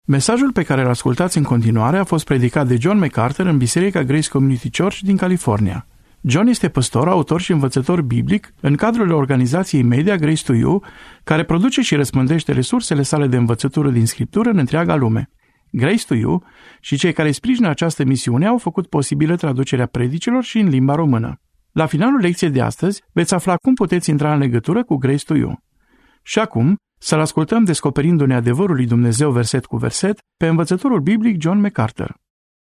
Mesajul pe care îl ascultați în continuare a fost predicat de John MacArthur în Biserica Grace Community Church din California. John este păstor, autor și învățător biblic în cadrul organizației media Grace to You, care produce și răspândește resursele sale de învățătură din Scriptură în întreaga lume. Grace to You și cei care sprijină această misiune au făcut posibilă traducerea predicilor și în limba română. La finalul lecției de astăzi veți afla cum puteți intra în legătură cu Grace to You. Și acum, să-l ascultăm descoperindu-ne adevărul lui Dumnezeu verset cu verset pe învățătorul biblic John MacArthur.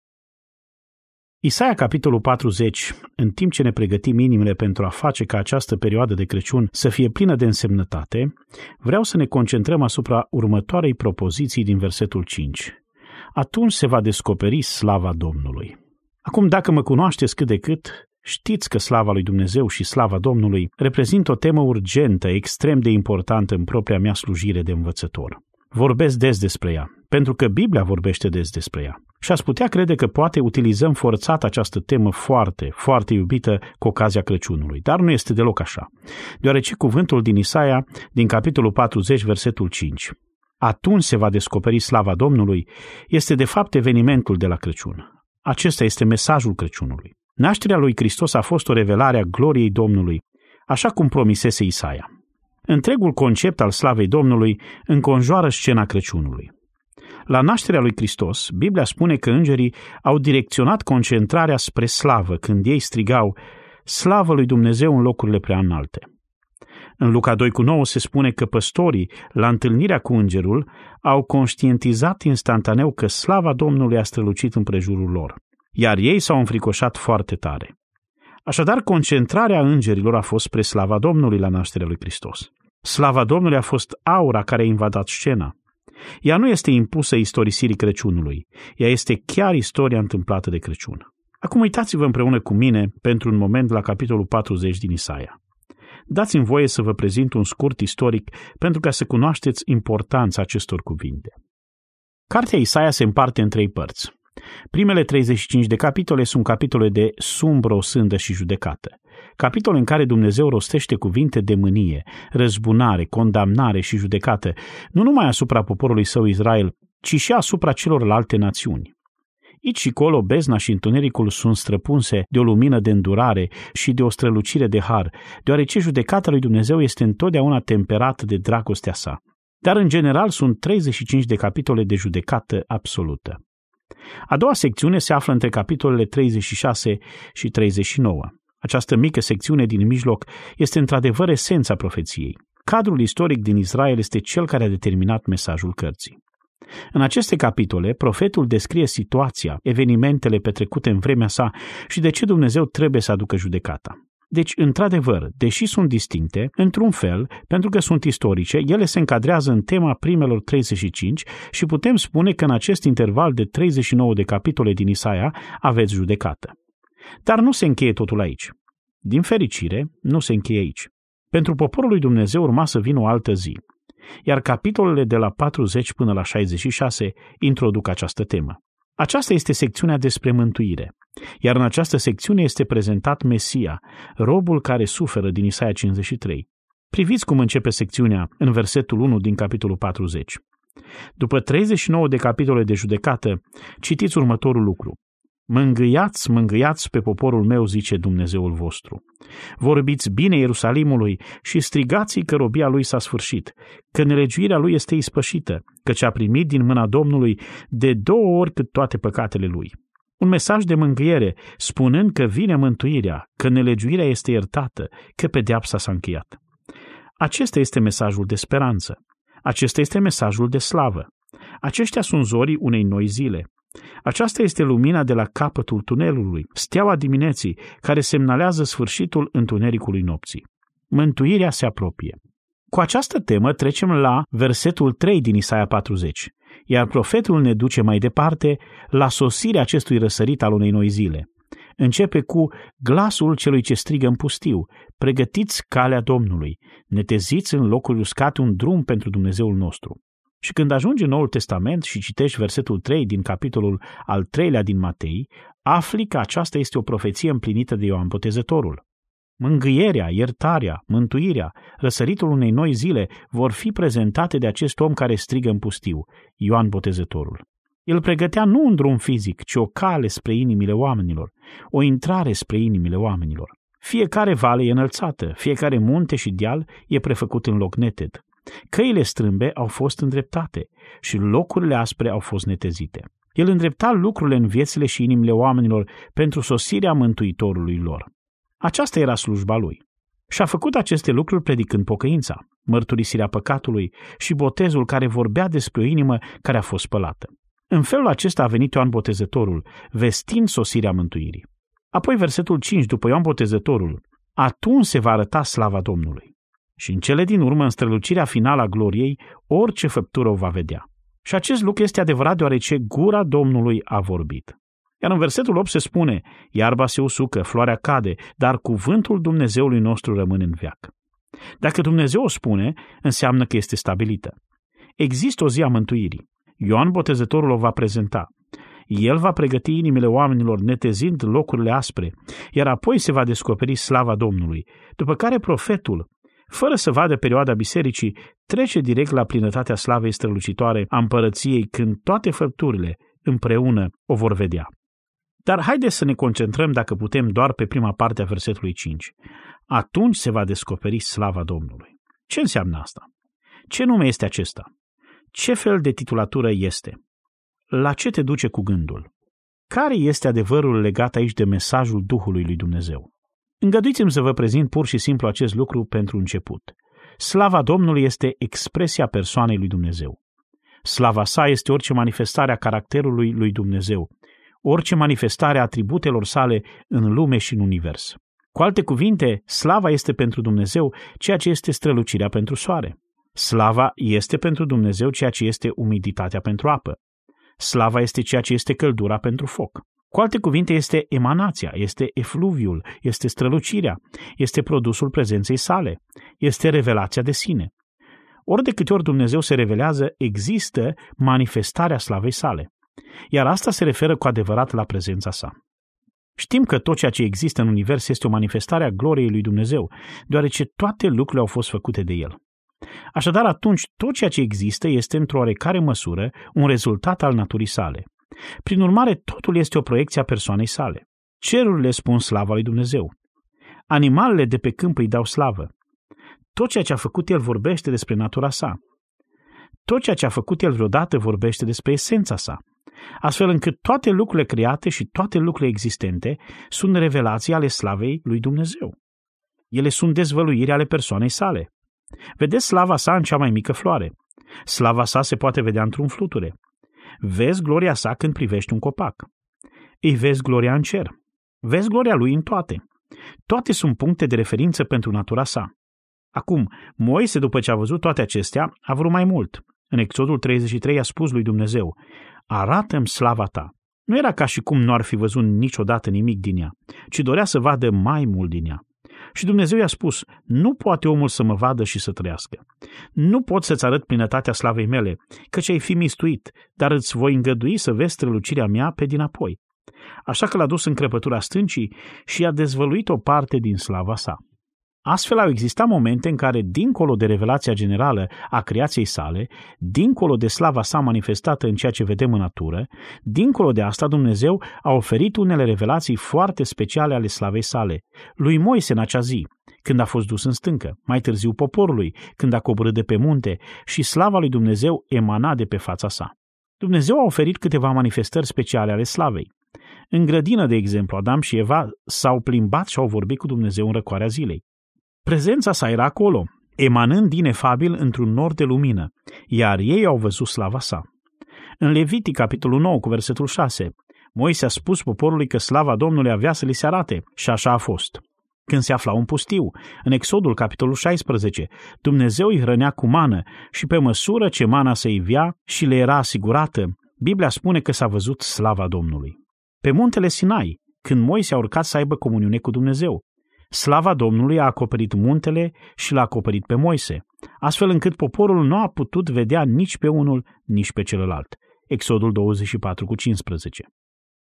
Isaia, capitolul 40, în timp ce ne pregătim inimile pentru a face ca această perioadă de Crăciun să fie plină de însemnătate, vreau să ne concentrăm asupra următoarei propoziții din versetul 5. Atunci se va descoperi slava Domnului. Acum, dacă mă cunoașteți cât de cât, știți că slava lui Dumnezeu și slava Domnului reprezintă o temă urgentă, extrem de importantă în propria mea slujire de învățător. Vorbesc des despre ea, pentru că Biblia vorbește des despre ea. Și ați putea crede că poate utilizăm forțat această temă foarte, foarte iubită cu ocazia Crăciunului, dar nu este deloc așa, deoarece cuvântul din Isaia, din capitolul 40, versetul 5, atunci se va descoperi slava Domnului, este de fapt evenimentul de la Crăciun. Acesta este mesajul Crăciunului. Nașterea lui Hristos a fost o revelare a gloriei Domnului, așa cum promisese Isaia. Întregul concept al slavei Domnului înconjoară scena Crăciunului. La nașterea lui Hristos, Biblia spune că îngerii au direcționat concentrarea spre slavă când ei strigau slavă lui Dumnezeu în locurile prea înalte. În Luca 2,9 se spune că păstorii, la întâlnirea cu îngerul, au conștientizat instantaneu că slava Domnului a strălucit împrejurul lor, iar ei s-au înfricoșat foarte tare. Așadar, concentrarea îngerilor a fost spre slava Domnului la nașterea lui Hristos. Slava Domnului a fost aura care a invadat scena. Ea nu este impusă istorisirii Crăciunului, ea este chiar istoria întâmplată de Crăciun. Acum uitați-vă împreună cu mine pentru un moment la capitolul 40 din Isaia. Dați-mi voie să vă prezint un scurt istoric pentru ca să cunoașteți importanța acestor cuvinte. Cartea Isaia se împarte în 3 părți. Primele 35 de capitole sunt capitole de sumbră, osândă și judecată. Capitole în care Dumnezeu rostește cuvinte de mânie, răzbunare, condamnare și judecată, nu numai asupra poporului său Israel, ci și asupra celorlalte națiuni. Aici și colo bezna și întunericul sunt străpunse de o lumină de îndurare și de o strălucire de har, deoarece judecata lui Dumnezeu este întotdeauna temperată de dragostea sa. Dar în general sunt 35 de capitole de judecată absolută. A doua secțiune se află între capitolele 36 și 39. Această mică secțiune din mijloc este într-adevăr esența profeției. Cadrul istoric din Israel este cel care a determinat mesajul cărții. În aceste capitole, profetul descrie situația, evenimentele petrecute în vremea sa și de ce Dumnezeu trebuie să aducă judecata. Deci, într-adevăr, deși sunt distincte, într-un fel, pentru că sunt istorice, ele se încadrează în tema primelor 35 și putem spune că în acest interval de 39 de capitole din Isaia aveți judecată. Dar nu se încheie totul aici. Din fericire, nu se încheie aici. Pentru poporul lui Dumnezeu urma să vină o altă zi, iar capitolele de la 40 până la 66 introduc această temă. Aceasta este secțiunea despre mântuire, iar în această secțiune este prezentat Mesia, robul care suferă din Isaia 53. Priviți cum începe secțiunea în versetul 1 din capitolul 40. După 39 de capitole de judecată, citiți următorul lucru. Mângâiați, mângâiați pe poporul meu, zice Dumnezeul vostru. Vorbiți bine Ierusalimului și strigați-i că robia lui s-a sfârșit, că nelegiuirea lui este ispășită, căci a primit din mâna Domnului de 2 ori cât toate păcatele lui. Un mesaj de mângâiere, spunând că vine mântuirea, că nelegiuirea este iertată, că pedeapsa s-a încheiat. Acesta este mesajul de speranță. Acesta este mesajul de slavă. Aceștia sunt zorii unei noi zile. Aceasta este lumina de la capătul tunelului, steaua dimineții, care semnalează sfârșitul întunericului nopții. Mântuirea se apropie. Cu această temă trecem la versetul 3 din Isaia 40, iar profetul ne duce mai departe la sosirea acestui răsărit al unei noi zile. Începe cu glasul celui ce strigă în pustiu, pregătiți calea Domnului, neteziți în locuri uscate un drum pentru Dumnezeul nostru. Și când ajungi în Noul Testament și citești versetul 3 din capitolul al 3-lea din Matei, afli că aceasta este o profeție împlinită de Ioan Botezătorul. Mângâierea, iertarea, mântuirea, răsăritul unei noi zile vor fi prezentate de acest om care strigă în pustiu, Ioan Botezătorul. El pregătea nu un drum fizic, ci o cale spre inimile oamenilor, o intrare spre inimile oamenilor. Fiecare vale e înălțată, fiecare munte și deal e prefăcut în loc neted. Căile strâmbe au fost îndreptate și locurile aspre au fost netezite. El îndrepta lucrurile în viețile și inimile oamenilor pentru sosirea Mântuitorului lor. Aceasta era slujba lui. Și a făcut aceste lucruri predicând pocăința, mărturisirea păcatului și botezul care vorbea despre o inimă care a fost spălată. În felul acesta a venit Ioan Botezătorul, vestind sosirea mântuirii. Apoi versetul 5, după Ioan Botezătorul, atunci se va arăta slava Domnului. Și în cele din urmă, în strălucirea finală a gloriei, orice făptură o va vedea. Și acest lucru este adevărat deoarece gura Domnului a vorbit. Iar în versetul 8 se spune, iarba se usucă, floarea cade, dar cuvântul Dumnezeului nostru rămâne în veac. Dacă Dumnezeu o spune, înseamnă că este stabilită. Există o zi a mântuirii. Ioan Botezătorul o va prezenta. El va pregăti inimile oamenilor netezind locurile aspre, iar apoi se va descoperi slava Domnului, după care profetul, fără să vadă perioada bisericii, trece direct la plinătatea slavei strălucitoare a împărăției când toate făpturile împreună o vor vedea. Dar haideți să ne concentrăm, dacă putem, doar pe prima parte a versetului 5. Atunci se va descoperi slava Domnului. Ce înseamnă asta? Ce nume este acesta? Ce fel de titulatură este? La ce te duce cu gândul? Care este adevărul legat aici de mesajul Duhului lui Dumnezeu? Îngăduiți-mi să vă prezint pur și simplu acest lucru pentru început. Slava Domnului este expresia persoanei lui Dumnezeu. Slava sa este orice manifestare a caracterului lui Dumnezeu, orice manifestare a atributelor sale în lume și în univers. Cu alte cuvinte, slava este pentru Dumnezeu ceea ce este strălucirea pentru soare. Slava este pentru Dumnezeu ceea ce este umiditatea pentru apă. Slava este ceea ce este căldura pentru foc. Cu alte cuvinte, este emanația, este efluviul, este strălucirea, este produsul prezenței sale, este revelația de sine. Ori de câte ori Dumnezeu se revelează, există manifestarea slavei sale. Iar asta se referă cu adevărat la prezența sa. Știm că tot ceea ce există în univers este o manifestare a gloriei lui Dumnezeu, deoarece toate lucrurile au fost făcute de El. Așadar, atunci, tot ceea ce există este, într-o oarecare măsură, un rezultat al naturii sale. Prin urmare, totul este o proiecție a persoanei sale. Cerurile spun slava lui Dumnezeu. Animalele de pe câmp îi dau slavă. Tot ceea ce a făcut El vorbește despre natura sa. Tot ceea ce a făcut El vreodată vorbește despre esența sa. Astfel încât toate lucrurile create și toate lucrurile existente sunt revelații ale slavei lui Dumnezeu. Ele sunt dezvăluiri ale persoanei sale. Vedeți slava sa în cea mai mică floare. Slava sa se poate vedea într-un fluture. Vezi gloria sa când privești un copac. Îi vezi gloria în cer. Vezi gloria lui în toate. Toate sunt puncte de referință pentru natura sa. Acum, Moise, după ce a văzut toate acestea, a vrut mai mult. În Exodul 33 a spus lui Dumnezeu, arată-mi slava ta. Nu era ca și cum nu ar fi văzut niciodată nimic din ea, ci dorea să vadă mai mult din ea. Și Dumnezeu i-a spus, nu poate omul să mă vadă și să trăiască. Nu pot să-ți arăt plinătatea slavei mele, căci ai fi mistuit, dar îți voi îngădui să vezi strălucirea mea pe dinapoi. Așa că l-a dus în crăpătura stâncii și i-a dezvăluit o parte din slava sa. Astfel au existat momente în care, dincolo de revelația generală a creației sale, dincolo de slava sa manifestată în ceea ce vedem în natură, dincolo de asta Dumnezeu a oferit unele revelații foarte speciale ale slavei sale. Lui Moise în acea zi, când a fost dus în stâncă, mai târziu poporului, când a coborât de pe munte și slava lui Dumnezeu emana de pe fața sa. Dumnezeu a oferit câteva manifestări speciale ale slavei. În grădină, de exemplu, Adam și Eva s-au plimbat și au vorbit cu Dumnezeu în răcoarea zilei. Prezența sa era acolo, emanând inefabil într-un nor de lumină, iar ei au văzut slava sa. În Levitic, capitolul 9, cu versetul 6, Moise a spus poporului că slava Domnului avea să li se arate și așa a fost. Când se aflau în pustiu, în Exodul, capitolul 16, Dumnezeu îi hrănea cu mană și pe măsură ce mana se ivea și le era asigurată, Biblia spune că s-a văzut slava Domnului. Pe muntele Sinai, când Moise a urcat să aibă comuniune cu Dumnezeu, slava Domnului a acoperit muntele și l-a acoperit pe Moise, astfel încât poporul nu a putut vedea nici pe unul, nici pe celălalt. Exodul 24 cu 15.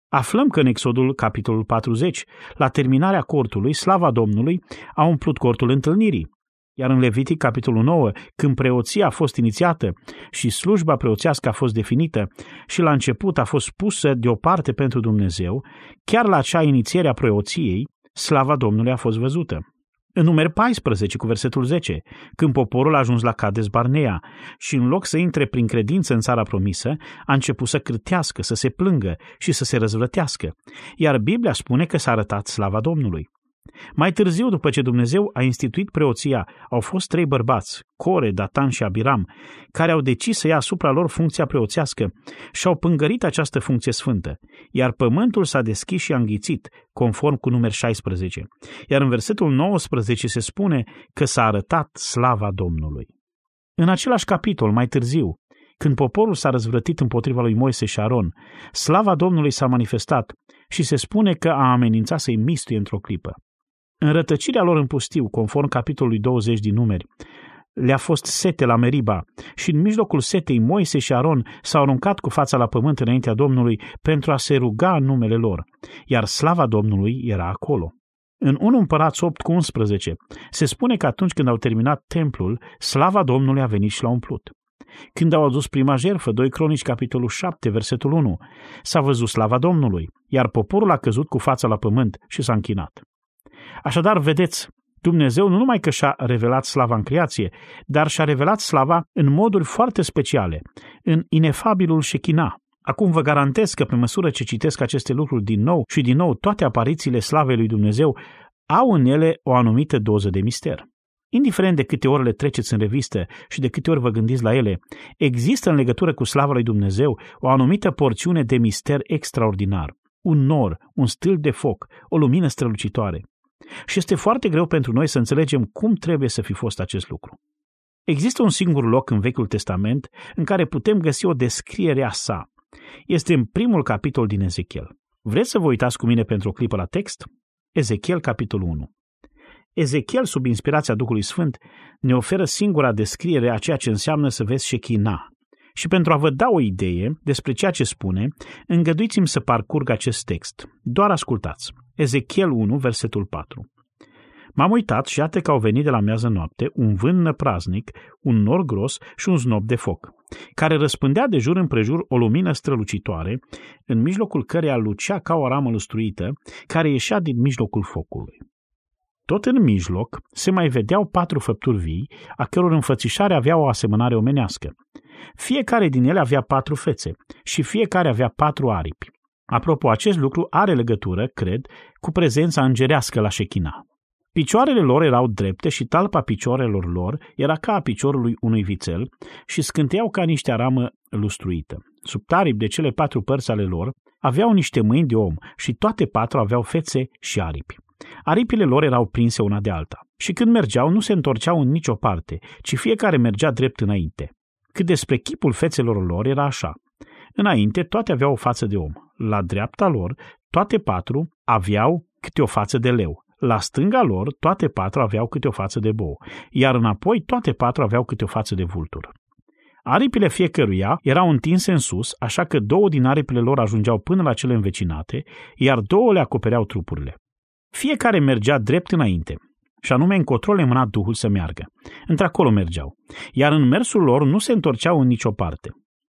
Aflăm că în Exodul, capitolul 40, la terminarea cortului, slava Domnului a umplut cortul întâlnirii. Iar în Levitic, capitolul 9, când preoția a fost inițiată și slujba preoțească a fost definită și la început a fost pusă deoparte pentru Dumnezeu, chiar la acea inițiere a preoției, slava Domnului a fost văzută. În Numeri 14, cu versetul 10, când poporul a ajuns la Cades Barnea și în loc să intre prin credință în țara promisă, a început să cârtească, să se plângă și să se răzvrătească, iar Biblia spune că s-a arătat slava Domnului. Mai târziu, după ce Dumnezeu a instituit preoția, au fost 3 bărbați, Core, Datan și Abiram, care au decis să ia asupra lor funcția preoțească și au pângărit această funcție sfântă, iar pământul s-a deschis și a înghițit, conform cu Numeri 16. Iar în versetul 19 se spune că s-a arătat slava Domnului. În același capitol, mai târziu, când poporul s-a răzvrătit împotriva lui Moise și Aron, slava Domnului s-a manifestat și se spune că a amenințat să-i mistuie într-o clipă. În rătăcirea lor în pustiu, conform capitolului 20 din Numeri, le-a fost sete la Meriba și în mijlocul setei Moise și Aron s-au aruncat cu fața la pământ înaintea Domnului pentru a se ruga în numele lor, iar slava Domnului era acolo. În 1 Împărați 8 cu 11 se spune că atunci când au terminat templul, slava Domnului a venit și l-a umplut. Când au adus prima jertfă, 2 Cronici, capitolul 7, versetul 1, s-a văzut slava Domnului, iar poporul a căzut cu fața la pământ și s-a închinat. Așadar, vedeți, Dumnezeu nu numai că și-a revelat slava în creație, dar și-a revelat slava în moduri foarte speciale, în inefabilul Shechina. Acum vă garantez că pe măsură ce citesc aceste lucruri din nou și din nou, toate aparițiile slavei lui Dumnezeu au în ele o anumită doză de mister. Indiferent de câte ori le treceți în revistă și de câte ori vă gândiți la ele, există în legătură cu slava lui Dumnezeu o anumită porțiune de mister extraordinar. Un nor, un stâlp de foc, o lumină strălucitoare. Și este foarte greu pentru noi să înțelegem cum trebuie să fi fost acest lucru. Există un singur loc în Vechiul Testament în care putem găsi o descriere a sa. Este în primul capitol din Ezechiel. Vreți să vă uitați cu mine pentru o clipă la text? Ezechiel, capitolul 1. Ezechiel, sub inspirația Duhului Sfânt, ne oferă singura descriere a ceea ce înseamnă să vezi Shechina. Și pentru a vă da o idee despre ceea ce spune, îngăduiți-mi să parcurg acest text. Doar ascultați. Ezechiel 1, versetul 4. M-am uitat și iată că au venit de la miază noapte un vânt năpraznic, un nor gros și un znop de foc, care răspândea de jur împrejur o lumină strălucitoare, în mijlocul căreia lucea ca o ramă lustruită, care ieșea din mijlocul focului. Tot în mijloc se mai vedeau 4 făpturi vii, a căror înfățișare avea o asemănare omenească. Fiecare din ele avea 4 fețe și fiecare avea 4 aripi. Apropo, acest lucru are legătură, cred, cu prezența îngerească la Shechina. Picioarele lor erau drepte și talpa picioarelor lor era ca a piciorului unui vițel și scânteiau ca niște aramă lustruită. Sub taripi de cele 4 părți ale lor aveau niște mâini de om și toate 4 aveau fețe și aripi. Aripile lor erau prinse una de alta și când mergeau nu se întorceau în nicio parte, ci fiecare mergea drept înainte. Cât despre chipul fețelor lor era așa. Înainte toate aveau o față de om. La dreapta lor toate 4 aveau câte o față de leu. La stânga lor toate 4 aveau câte o față de bou, iar înapoi toate 4 aveau câte o față de vultur. Aripile fiecăruia erau întinse în sus, așa că 2 din aripile lor ajungeau până la cele învecinate, iar 2 le acopereau trupurile. Fiecare mergea drept înainte, și anume încotro le mâna Duhul să meargă. Într-acolo mergeau, iar în mersul lor nu se întorceau în nicio parte.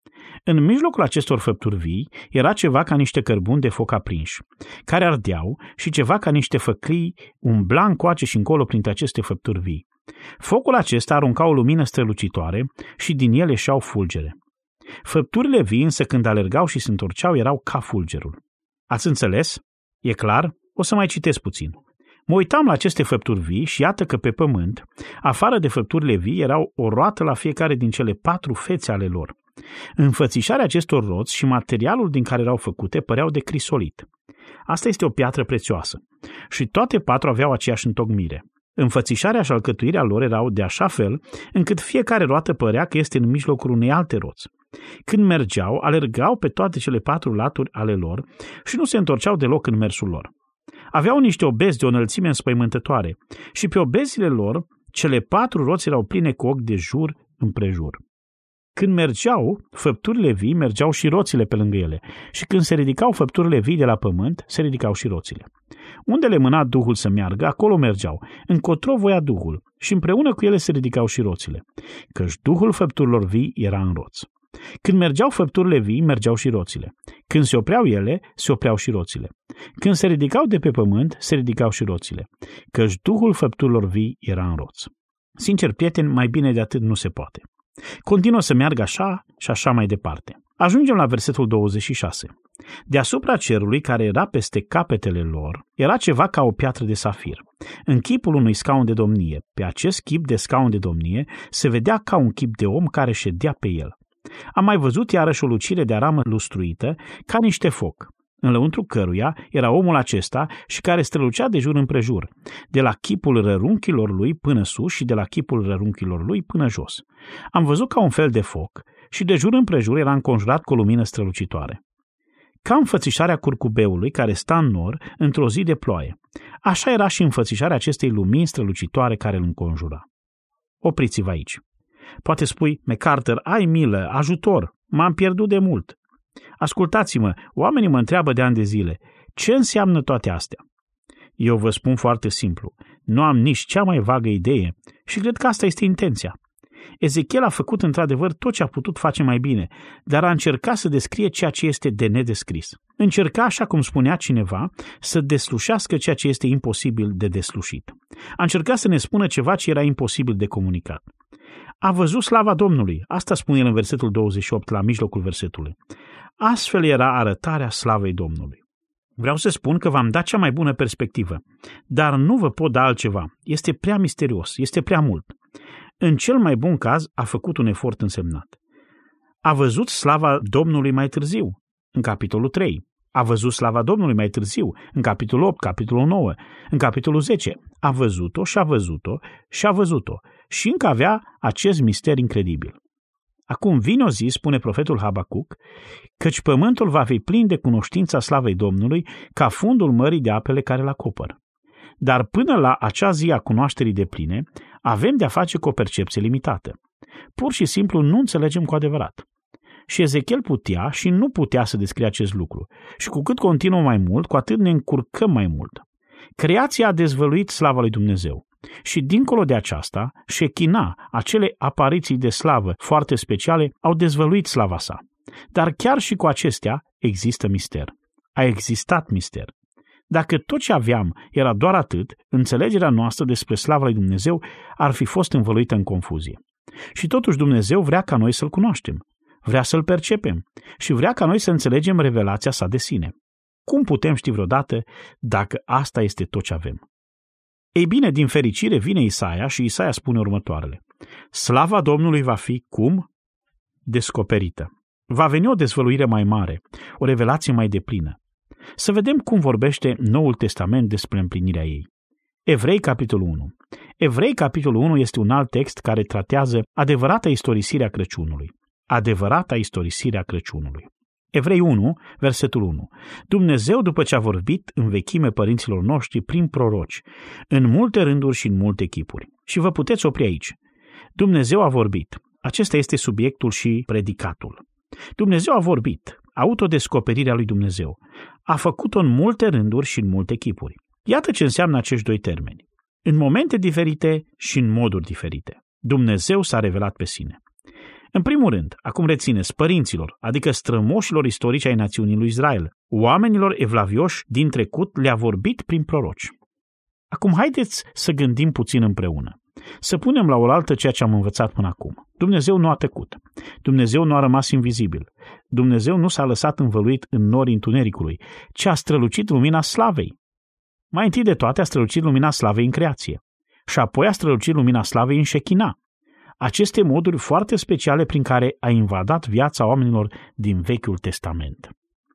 În mijlocul acestor făpturi vii era ceva ca niște cărbuni de foc aprinși, care ardeau, și ceva ca niște făclii umbla încoace și încolo printre aceste făpturi vii. Focul acesta arunca o lumină strălucitoare și din ele ieșeau fulgere. Făpturile vii însă când alergau și se întorceau erau ca fulgerul. Ați înțeles? E clar? O să mai citesc puțin. Mă uitam la aceste făpturi vii și iată că pe pământ, afară de făpturile vii, erau o roată la fiecare din cele 4 fețe ale lor. Înfățișarea acestor roți și materialul din care erau făcute păreau de crisolit. Asta este o piatră prețioasă. Și toate 4 aveau aceeași întocmire. Înfățișarea și alcătuirea lor erau de așa fel încât fiecare roată părea că este în mijlocul unei alte roți. Când mergeau, alergau pe toate cele 4 laturi ale lor și nu se întorceau deloc în mersul lor. Aveau niște obezi de o înălțime înspăimântătoare și pe obezile lor cele 4 roți erau pline cu ochi de jur împrejur. Când mergeau făpturile vii, mergeau și roțile pe lângă ele. Și când se ridicau făpturile vii de la pământ, se ridicau și roțile. Unde le mâna Duhul să meargă, acolo mergeau. Încotro voia Duhul și împreună cu ele se ridicau și roțile. Căci Duhul făpturilor vii era în roț. Când mergeau făpturile vii, mergeau și roțile. Când se opreau ele, se opreau și roțile. Când se ridicau de pe pământ, se ridicau și roțile. Căci Duhul făpturilor vii era în roț. Sincer, prieteni, mai bine de atât nu se poate. Continuă să meargă așa și așa mai departe. Ajungem la versetul 26. Deasupra cerului, care era peste capetele lor, era ceva ca o piatră de safir, în chipul unui scaun de domnie. Pe acest chip de scaun de domnie se vedea ca un chip de om care ședea pe el. Am mai văzut iarăși o lucire de aramă lustruită ca niște foc, în lăuntru căruia era omul acesta și care strălucea de jur împrejur, de la chipul rărunchilor lui până sus și de la chipul rărunchilor lui până jos. Am văzut ca un fel de foc și de jur împrejur era înconjurat cu o lumină strălucitoare. Ca înfățișarea curcubeului care sta în nor într-o zi de ploaie, așa era și înfățișarea acestei lumini strălucitoare care îl înconjura. Opriți-vă aici. Poate spui, MacArthur, ai milă, ajutor, m-am pierdut de mult. Ascultați-mă, oamenii mă întreabă de ani de zile, ce înseamnă toate astea? Eu vă spun foarte simplu, nu am nici cea mai vagă idee și cred că asta este intenția. Ezechiel a făcut într-adevăr tot ce a putut face mai bine, dar a încercat să descrie ceea ce este de nedescris. Încerca, așa cum spunea cineva, să deslușească ceea ce este imposibil de deslușit. A încercat să ne spună ceva ce era imposibil de comunicat. A văzut slava Domnului, asta spune el în versetul 28, la mijlocul versetului. Astfel era arătarea slavei Domnului. Vreau să spun că v-am dat cea mai bună perspectivă, dar nu vă pot da altceva. Este prea misterios, este prea mult. În cel mai bun caz a făcut un efort însemnat. A văzut slava Domnului mai târziu, în capitolul 3. A văzut slava Domnului mai târziu, în capitolul 8, capitolul 9, în capitolul 10. A văzut-o și a văzut-o și a văzut-o și încă avea acest mister incredibil. Acum vine o zi, spune profetul Habacuc, căci pământul va fi plin de cunoștința slavei Domnului ca fundul mării de apele care îl acopăr. Dar până la acea zi a cunoașterii depline, avem de-a face cu o percepție limitată. Pur și simplu nu înțelegem cu adevărat. Și Ezechiel putea și nu putea să descrie acest lucru. Și cu cât continuă mai mult, cu atât ne încurcăm mai mult. Creația a dezvăluit slava lui Dumnezeu. Și dincolo de aceasta, Shechina, acele apariții de slavă foarte speciale, au dezvăluit slava sa. Dar chiar și cu acestea există mister. A existat mister. Dacă tot ce aveam era doar atât, înțelegerea noastră despre slava lui Dumnezeu ar fi fost învăluită în confuzie. Și totuși Dumnezeu vrea ca noi să-L cunoaștem, vrea să-L percepem și vrea ca noi să înțelegem revelația sa de sine. Cum putem ști vreodată dacă asta este tot ce avem? Ei bine, din fericire vine Isaia și Isaia spune următoarele. Slava Domnului va fi cum? Descoperită. Va veni o dezvăluire mai mare, o revelație mai deplină. Să vedem cum vorbește Noul Testament despre împlinirea ei. Evrei, capitolul 1. Evrei, capitolul 1 este un alt text care tratează adevărata istorisire a Crăciunului. Adevărata istorisire a Crăciunului. Evrei 1, versetul 1. Dumnezeu, după ce a vorbit în vechime părinților noștri prin proroci, în multe rânduri și în multe chipuri. Și vă puteți opri aici. Dumnezeu a vorbit. Acesta este subiectul și predicatul. Dumnezeu a vorbit. Autodescoperirea lui Dumnezeu. A făcut-o în multe rânduri și în multe chipuri. Iată ce înseamnă acești doi termeni. În momente diferite și în moduri diferite. Dumnezeu s-a revelat pe sine. În primul rând, acum rețineți, părinților, adică strămoșilor istorici ai națiunii lui Israel, oamenilor evlavioși din trecut le-a vorbit prin proroci. Acum haideți să gândim puțin împreună. Să punem la oaltă ceea ce am învățat până acum. Dumnezeu nu a tăcut. Dumnezeu nu a rămas invizibil. Dumnezeu nu s-a lăsat învăluit în norii întunericului, ci a strălucit lumina slavei. Mai întâi de toate a strălucit lumina slavei în creație și apoi a strălucit lumina slavei în Shechina. Aceste moduri foarte speciale prin care a invadat viața oamenilor din Vechiul Testament.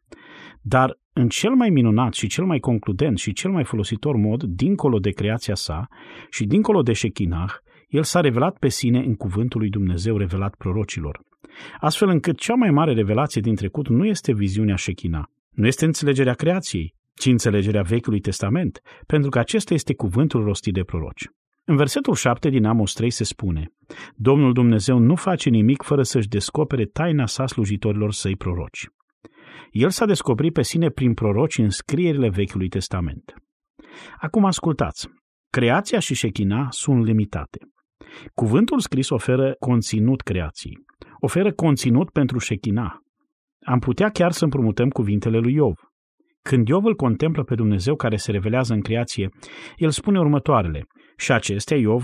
Dar în cel mai minunat și cel mai concludent și cel mai folositor mod, dincolo de creația sa și dincolo de Shechinah, el s-a revelat pe sine în cuvântul lui Dumnezeu revelat prorocilor. Astfel încât cea mai mare revelație din trecut nu este viziunea Shechinah, nu este înțelegerea creației, ci înțelegerea Vechiului Testament, pentru că acesta este cuvântul rostit de proroci. În versetul 7 din Amos 3 se spune: Domnul Dumnezeu nu face nimic fără să-și descopere taina sa slujitorilor săi proroci. El s-a descoperit pe sine prin proroci în scrierile Vechiului Testament. Acum ascultați, creația și șechina sunt limitate. Cuvântul scris oferă conținut creației, oferă conținut pentru șechina. Am putea chiar să împrumutăm cuvintele lui Iov. Când Iov îl contemplă pe Dumnezeu care se revelează în creație, el spune următoarele: și acestea, Iov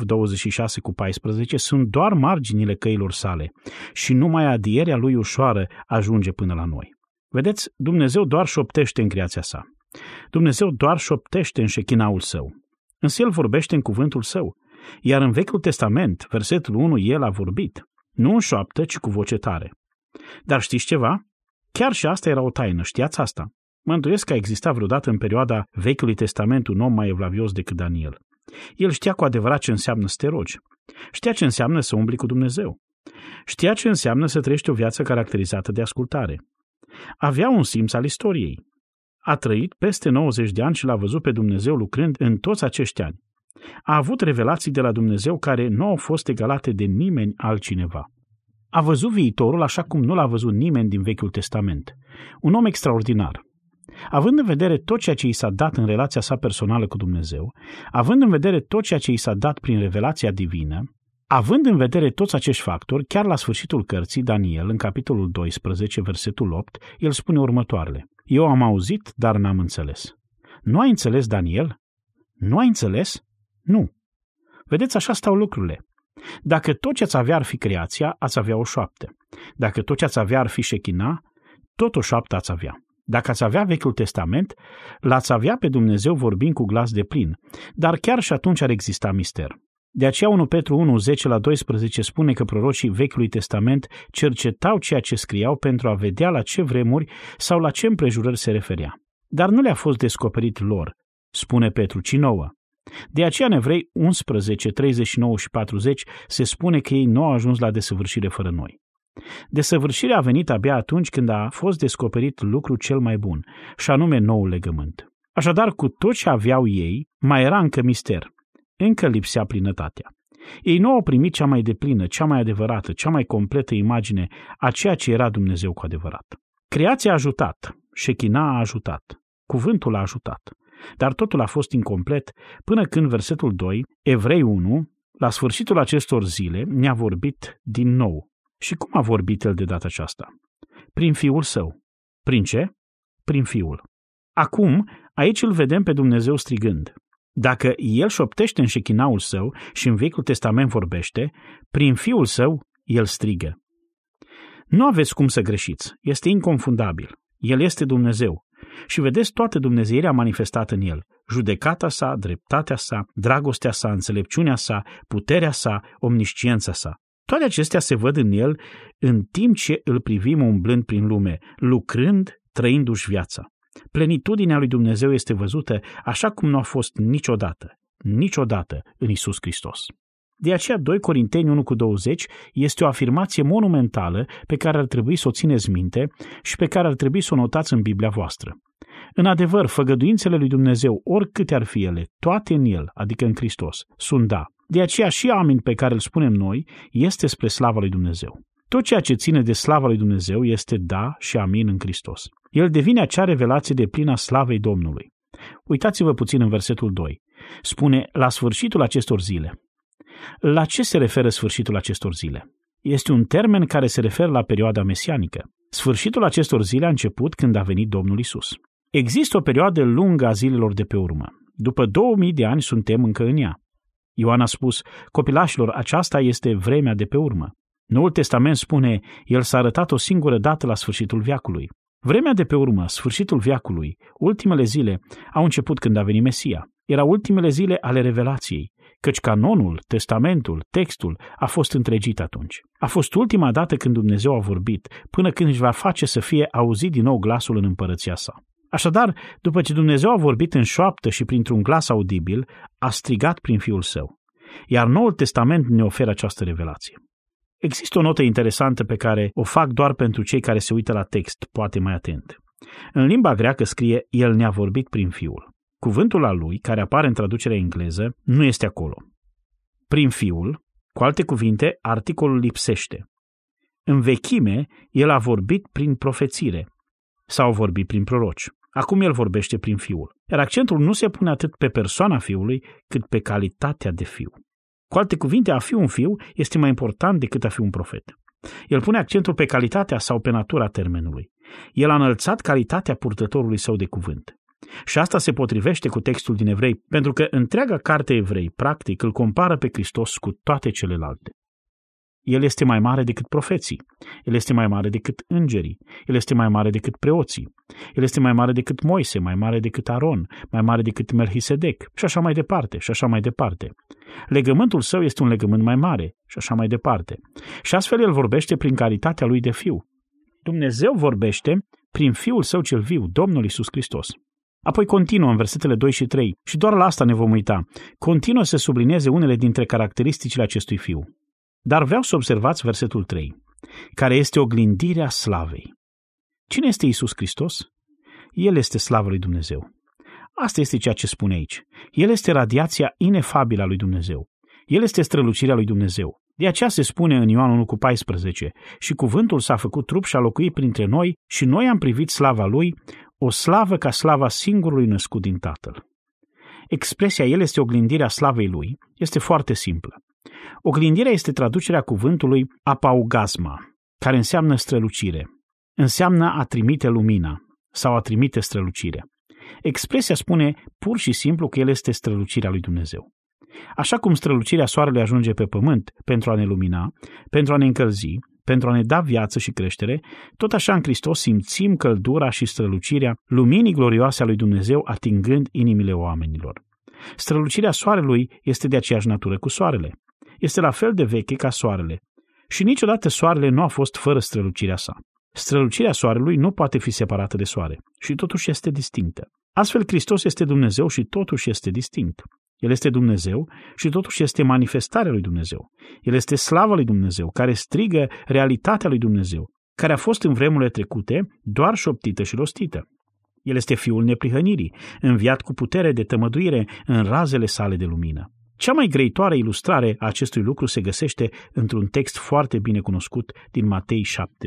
26:14, sunt doar marginile căilor sale și numai adierea lui ușoară ajunge până la noi. Vedeți, Dumnezeu doar șoptește în creația sa. Dumnezeu doar șoptește în șechinaul său. Însă el vorbește în cuvântul său. Iar în Vechiul Testament, versetul 1, el a vorbit. Nu în șoaptă, ci cu voce tare. Dar știți ceva? Chiar și asta era o taină, știați asta? Mă îndoiesc că a existat vreodată în perioada Vechiului Testament un om mai evlavios decât Daniel. El știa cu adevărat ce înseamnă să te rogi. Știa ce înseamnă să umbli cu Dumnezeu. Știa ce înseamnă să trăiești o viață caracterizată de ascultare. Avea un simț al istoriei. A trăit peste 90 de ani și l-a văzut pe Dumnezeu lucrând în toți acești ani. A avut revelații de la Dumnezeu care nu au fost egalate de nimeni altcineva. A văzut viitorul așa cum nu l-a văzut nimeni din Vechiul Testament. Un om extraordinar. Având în vedere tot ceea ce i s-a dat în relația sa personală cu Dumnezeu, având în vedere tot ceea ce i s-a dat prin revelația divină, având în vedere toți acești factori, chiar la sfârșitul cărții, Daniel, în capitolul 12, versetul 8, el spune următoarele: Eu am auzit, dar n-am înțeles. Nu ai înțeles, Daniel? Nu ai înțeles? Nu. Vedeți, așa stau lucrurile. Dacă tot ce ați avea ar fi creația, ați avea o șoaptă. Dacă tot ce ați avea ar fi șechina, tot o șoaptă ați avea. Dacă ați avea Vechiul Testament, l-ați avea pe Dumnezeu vorbind cu glas deplin, dar chiar și atunci ar exista mister. De aceea 1 Petru 1, 10-12 spune că prorocii Vechiului Testament cercetau ceea ce scriau pentru a vedea la ce vremuri sau la ce împrejurări se referea. Dar nu le-a fost descoperit lor, spune Petru, ci nouă. De aceea în Evrei 11, 39 și 40 se spune că ei nu au ajuns la desăvârșire fără noi. Desăvârșirea a venit abia atunci când a fost descoperit lucrul cel mai bun, și anume noul legământ. Așadar, cu tot ce aveau ei, mai era încă mister. Încă lipsea plinătatea. Ei nu au primit cea mai deplină, cea mai adevărată, cea mai completă imagine a ceea ce era Dumnezeu cu adevărat. Creația a ajutat, șechina a ajutat, cuvântul a ajutat, dar totul a fost incomplet până când versetul 2, Evrei 1, la sfârșitul acestor zile, ne-a vorbit din nou. Și cum a vorbit el de data aceasta? Prin Fiul Său. Prin ce? Prin Fiul. Acum, aici îl vedem pe Dumnezeu strigând. Dacă El șoptește în șechinaul Său și în Vechiul Testament vorbește, prin Fiul Său El strigă. Nu aveți cum să greșiți, este inconfundabil. El este Dumnezeu. Și vedeți toată dumnezeirea manifestată în El. Judecata sa, dreptatea sa, dragostea sa, înțelepciunea sa, puterea sa, omnisciența sa. Toate acestea se văd în El în timp ce îl privim umblând prin lume, lucrând, trăindu-și viața. Plenitudinea lui Dumnezeu este văzută așa cum nu a fost niciodată în Iisus Hristos. De aceea 2 Corinteni 1,20 este o afirmație monumentală pe care ar trebui să o țineți minte și pe care ar trebui să o notați în Biblia voastră. În adevăr, făgăduințele lui Dumnezeu, oricâte ar fi ele, toate în El, adică în Hristos, sunt da. De aceea și amin pe care îl spunem noi este spre slava lui Dumnezeu. Tot ceea ce ține de slava lui Dumnezeu este da și amin în Hristos. El devine acea revelație de plină a slavei Domnului. Uitați-vă puțin în versetul 2. Spune, la sfârșitul acestor zile. La ce se referă sfârșitul acestor zile? Este un termen care se referă la perioada mesianică. Sfârșitul acestor zile a început când a venit Domnul Isus. Există o perioadă lungă a zilelor de pe urmă. După 2000 de ani suntem încă în ea. Ioan a spus, copilașilor, aceasta este vremea de pe urmă. Noul Testament spune, El s-a arătat o singură dată la sfârșitul veacului. Vremea de pe urmă, sfârșitul veacului, ultimele zile, au început când a venit Mesia. Erau ultimele zile ale revelației, căci canonul, testamentul, textul a fost întregit atunci. A fost ultima dată când Dumnezeu a vorbit, până când își va face să fie auzit din nou glasul în împărăția sa. Așadar, după ce Dumnezeu a vorbit în șoaptă și printr-un glas audibil, a strigat prin Fiul Său. Iar Noul Testament ne oferă această revelație. Există o notă interesantă pe care o fac doar pentru cei care se uită la text, poate mai atent. În limba greacă scrie, El ne-a vorbit prin Fiul. Cuvântul al lui, care apare în traducerea engleză, nu este acolo. prin Fiul, cu alte cuvinte, articolul lipsește. În vechime, el a vorbit prin profețire sau vorbit prin proroci. Acum el vorbește prin Fiul. Iar accentul nu se pune atât pe persoana Fiului, cât pe calitatea de fiu. Cu alte cuvinte, a fi un fiu este mai important decât a fi un profet. El pune accentul pe calitatea sau pe natura termenului. El a înălțat calitatea purtătorului său de cuvânt. Și asta se potrivește cu textul din Evrei, pentru că întreaga carte Evrei, practic, îl compară pe Hristos cu toate celelalte. El este mai mare decât profeții, el este mai mare decât îngerii, el este mai mare decât preoții, el este mai mare decât Moise, mai mare decât Aron, mai mare decât Melchisedec și așa mai departe, și așa mai departe. Legământul său este un legământ mai mare și așa mai departe. Și astfel el vorbește prin calitatea lui de fiu. Dumnezeu vorbește prin Fiul Său cel viu, Domnul Iisus Hristos. Apoi continuă în versetele 2 și 3 și doar la asta ne vom uita. Continuă să sublinieze unele dintre caracteristicile acestui fiu. Dar vreau să observați versetul 3, care este oglindirea slavei. Cine este Iisus Hristos? El este slava lui Dumnezeu. Asta este ceea ce spune aici. El este radiația inefabilă a lui Dumnezeu. El este strălucirea lui Dumnezeu. De aceea se spune în Ioan 1,14, și cuvântul s-a făcut trup și a locuit printre noi și noi am privit slava lui, o slavă ca slava singurului născut din Tatăl. Expresia el este oglindirea slavei lui este foarte simplă. Oglindirea este traducerea cuvântului apaugasma, care înseamnă strălucire. Înseamnă a trimite lumina sau a trimite strălucire. Expresia spune pur și simplu că el este strălucirea lui Dumnezeu. Așa cum strălucirea soarelui ajunge pe pământ pentru a ne lumina, pentru a ne încălzi, pentru a ne da viață și creștere, tot așa în Hristos simțim căldura și strălucirea luminii glorioase a lui Dumnezeu atingând inimile oamenilor. Strălucirea soarelui este de aceeași natură cu soarele. Este la fel de veche ca soarele. Și niciodată soarele nu a fost fără strălucirea sa. Strălucirea soarelui nu poate fi separată de soare și totuși este distinctă. Astfel, Hristos este Dumnezeu și totuși este distinct. El este Dumnezeu și totuși este manifestarea lui Dumnezeu. El este slava lui Dumnezeu, care strigă realitatea lui Dumnezeu, care a fost în vremurile trecute doar șoptită și rostită. El este Fiul neprihănirii, înviat cu putere de tămăduire în razele sale de lumină. Cea mai grăitoare ilustrare a acestui lucru se găsește într-un text foarte bine cunoscut din Matei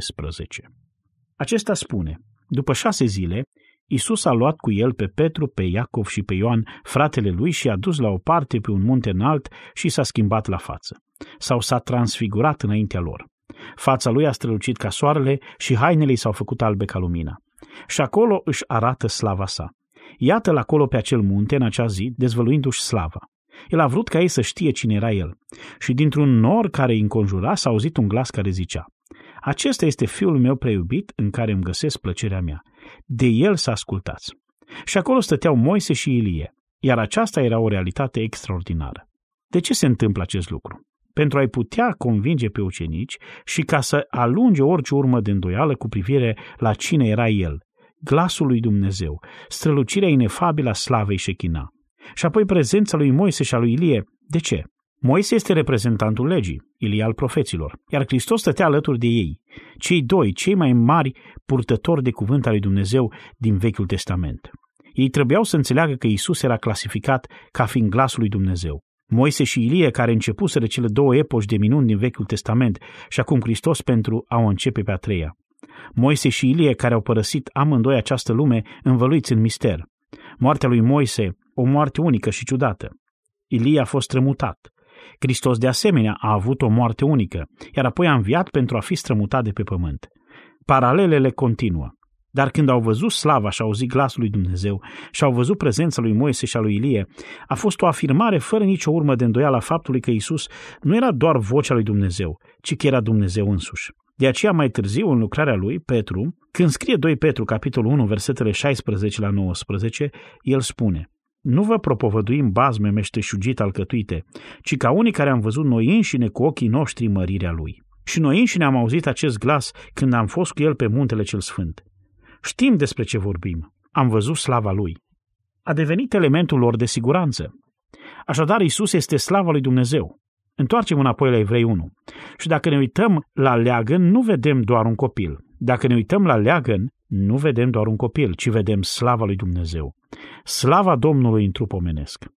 17. Acesta spune: după 6 zile, Iisus a luat cu el pe Petru, pe Iacov și pe Ioan, fratele lui, și i-a dus la o parte pe un munte înalt și s-a schimbat la față. Sau s-a transfigurat înaintea lor. Fața lui a strălucit ca soarele și hainele i s-au făcut albe ca lumina. Și acolo își arată slava sa. Iată-l acolo pe acel munte în acea zi, dezvăluindu-și slava. El a vrut ca ei să știe cine era el. Și dintr-un nor care îi înconjura s-a auzit un glas care zicea: acesta este Fiul meu preiubit, în care îmi găsesc plăcerea mea. De el să ascultați. Și acolo stăteau Moise și Ilie, iar aceasta era o realitate extraordinară. De ce se întâmplă acest lucru? Pentru a-i putea convinge pe ucenici și ca să alunge orice urmă de îndoială cu privire la cine era el, glasul lui Dumnezeu, strălucirea inefabilă a slavei Șechina. Și apoi prezența lui Moise și a lui Ilie. De ce? Moise este reprezentantul legii, Ilie al profeților, iar Hristos stătea alături de ei, cei doi, cei mai mari purtători de cuvânt al lui Dumnezeu din Vechiul Testament. Ei trebuiau să înțeleagă că Iisus era clasificat ca fiind glasul lui Dumnezeu. Moise și Ilie, care începuseră cele 2 epoși de minuni din Vechiul Testament, și acum Hristos pentru a o începe pe a 3-a. Moise și Ilie, care au părăsit amândoi această lume învăluiți în mister. Moartea lui Moise, o moarte unică și ciudată. Ilie a fost strămutat. Hristos de asemenea a avut o moarte unică, iar apoi a înviat pentru a fi strămutat de pe pământ. Paralelele continuă. Dar când au văzut slava și au auzit glasul lui Dumnezeu și au văzut prezența lui Moise și a lui Ilie, a fost o afirmare fără nicio urmă de îndoială a faptului că Iisus nu era doar vocea lui Dumnezeu, ci că era Dumnezeu însuși. De aceea mai târziu, în lucrarea lui, Petru, când scrie 2 Petru, capitolul 1, versetele 16 la 19, el spune: nu vă propovăduim bazme meșteșugite alcătuite, ci ca unii care am văzut noi înșine cu ochii noștri mărirea lui. Și noi înșine am auzit acest glas când am fost cu el pe muntele cel sfânt. Știm despre ce vorbim. Am văzut slava lui. A devenit elementul lor de siguranță. Așadar, Iisus este slava lui Dumnezeu. Întoarcem înapoi la Evrei 1. Și dacă ne uităm la leagăn, nu vedem doar un copil. Dacă ne uităm la leagăn, nu vedem doar un copil, ci vedem slava lui Dumnezeu. Slava Domnului în trup omenesc.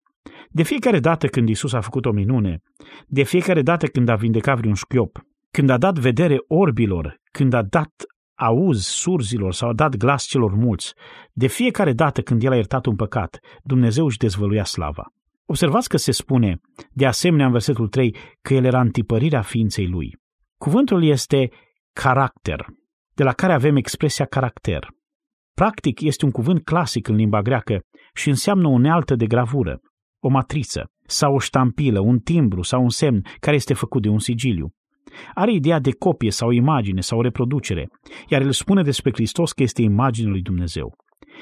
De fiecare dată când Iisus a făcut o minune, de fiecare dată când a vindecat vreun șchiop, când a dat vedere orbilor, când a dat auz surzilor sau a dat glas celor mulți, de fiecare dată când El a iertat un păcat, Dumnezeu își dezvăluia slava. Observați că se spune, de asemenea în versetul 3, că El era întipărirea ființei Lui. Cuvântul este caracter, de la care avem expresia caracter. Practic este un cuvânt clasic în limba greacă și înseamnă o unealtă de gravură, o matriță, sau o ștampilă, un timbru sau un semn care este făcut de un sigiliu. Are ideea de copie sau imagine sau reproducere, iar el spune despre Hristos că este imaginea lui Dumnezeu.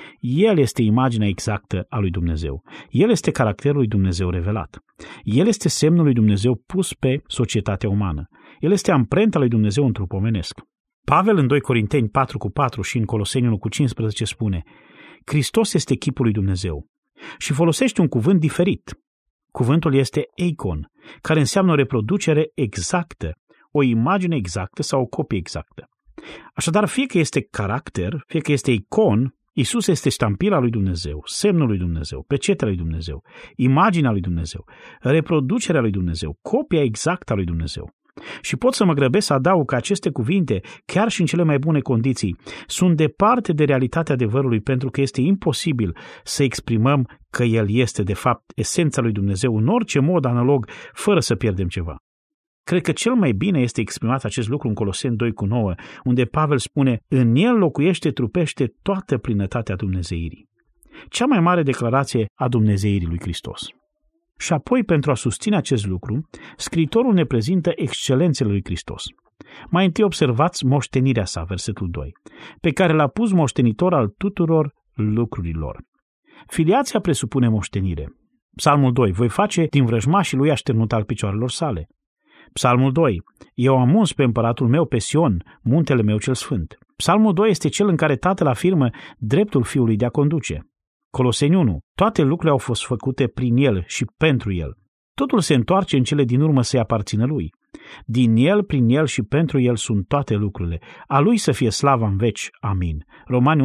El este imaginea exactă a lui Dumnezeu. El este caracterul lui Dumnezeu revelat. El este semnul lui Dumnezeu pus pe societatea umană. El este amprenta lui Dumnezeu în trup omenesc. Pavel în 2 Corinteni 4:4 și în Coloseni 1:15 spune: Hristos este chipul lui Dumnezeu. Și folosește un cuvânt diferit. Cuvântul este eikon, care înseamnă o reproducere exactă, o imagine exactă sau o copie exactă. Așadar, fie că este caracter, fie că este icon, Iisus este ștampila lui Dumnezeu, semnul lui Dumnezeu, pecetea lui Dumnezeu, imaginea lui Dumnezeu, reproducerea lui Dumnezeu, copia exactă a lui Dumnezeu. Și pot să mă grăbesc să adaug că aceste cuvinte, chiar și în cele mai bune condiții, sunt departe de realitatea adevărului, pentru că este imposibil să exprimăm că El este, de fapt, esența lui Dumnezeu în orice mod analog, fără să pierdem ceva. Cred că cel mai bine este exprimat acest lucru în Coloseni 2:9, unde Pavel spune: în El locuiește, trupește toată plinătatea Dumnezeirii. Cea mai mare declarație a Dumnezeirii lui Hristos. Și apoi, pentru a susține acest lucru, scriitorul ne prezintă excelențele lui Hristos. Mai întâi observați moștenirea sa, versetul 2, pe care l-a pus moștenitor al tuturor lucrurilor. Filiația presupune moștenire. Psalmul 2, voi face din vrăjmașii lui așternut al picioarelor sale. Psalmul 2, eu am uns pe împăratul meu pe Sion, muntele meu cel sfânt. Psalmul 2 este cel în care Tatăl afirmă dreptul Fiului de a conduce. Coloseni 1, toate lucrurile au fost făcute prin El și pentru El. Totul se întoarce în cele din urmă să-i aparțină Lui. Din El, prin El și pentru El sunt toate lucrurile. A Lui să fie slava în veci. Amin. Romani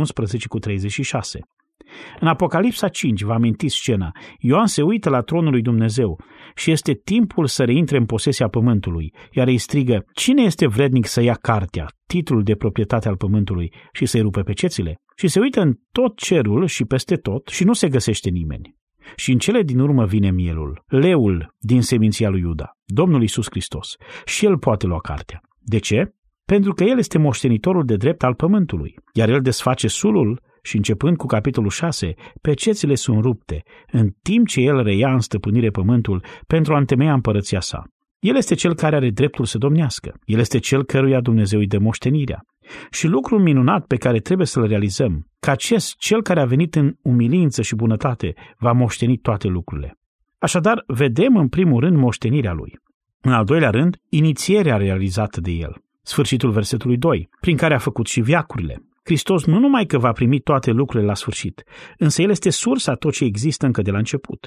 11:36. În Apocalipsa 5, vă amintiți scena, Ioan se uită la tronul lui Dumnezeu și este timpul să reintre în posesia pământului, iar îi strigă: cine este vrednic să ia cartea, titlul de proprietate al pământului și să-i rupe pecețile? Și se uită în tot cerul și peste tot și nu se găsește nimeni. Și în cele din urmă vine mielul, leul din seminția lui Iuda, Domnul Iisus Hristos, și El poate lua cartea. De ce? Pentru că El este moștenitorul de drept al pământului, iar El desface sulul și începând cu capitolul 6, pecețile sunt rupte, în timp ce El reia în stăpânire pământul pentru a întemeia împărăția sa. El este Cel care are dreptul să domnească. El este Cel căruia Dumnezeu îi dă moștenirea. Și lucrul minunat pe care trebuie să-l realizăm, că acest Cel care a venit în umilință și bunătate va moșteni toate lucrurile. Așadar, vedem în primul rând moștenirea Lui. În al doilea rând, inițierea realizată de El. Sfârșitul versetului 2, prin care a făcut și veacurile. Hristos nu numai că va primi toate lucrurile la sfârșit, însă El este sursa tot ce există încă de la început.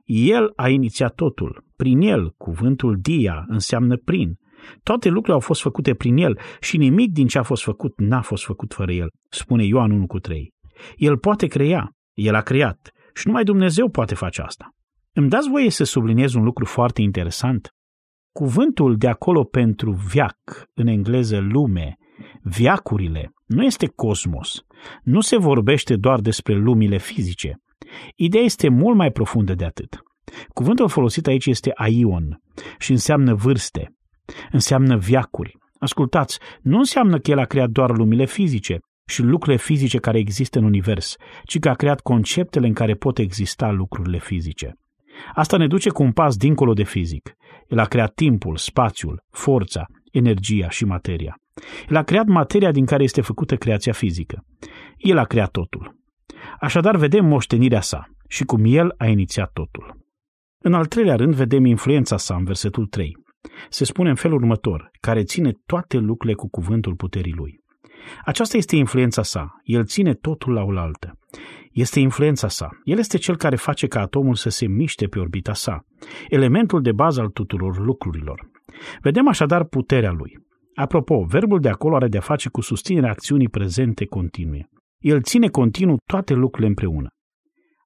El a inițiat totul. Prin El, cuvântul dia înseamnă prin. Toate lucrurile au fost făcute prin El și nimic din ce a fost făcut n-a fost făcut fără El, spune Ioan 1:3. El poate crea, El a creat și numai Dumnezeu poate face asta. Îmi dați voie să subliniez un lucru foarte interesant? Cuvântul de acolo pentru veac, în engleză lume, veacurile, nu este cosmos. Nu se vorbește doar despre lumile fizice. Ideea este mult mai profundă de atât. Cuvântul folosit aici este aion și înseamnă vârste, înseamnă veacuri. Ascultați, nu înseamnă că El a creat doar lumile fizice și lucrurile fizice care există în univers, ci că a creat conceptele în care pot exista lucrurile fizice. Asta ne duce cu un pas dincolo de fizic. El a creat timpul, spațiul, forța, energia și materia. El a creat materia din care este făcută creația fizică. El a creat totul. Așadar, vedem moștenirea sa și cum El a inițiat totul. În al treilea rând, vedem influența sa în versetul 3. Se spune în felul următor, care ține toate lucrurile cu cuvântul puterii Lui. Aceasta este influența sa. El ține totul la oaltă. Este influența sa. El este Cel care face ca atomul să se miște pe orbita sa, elementul de bază al tuturor lucrurilor. Vedem așadar puterea Lui. Apropo, verbul de acolo are de-a face cu susținerea acțiunii prezente continue. El ține continuu toate lucrurile împreună.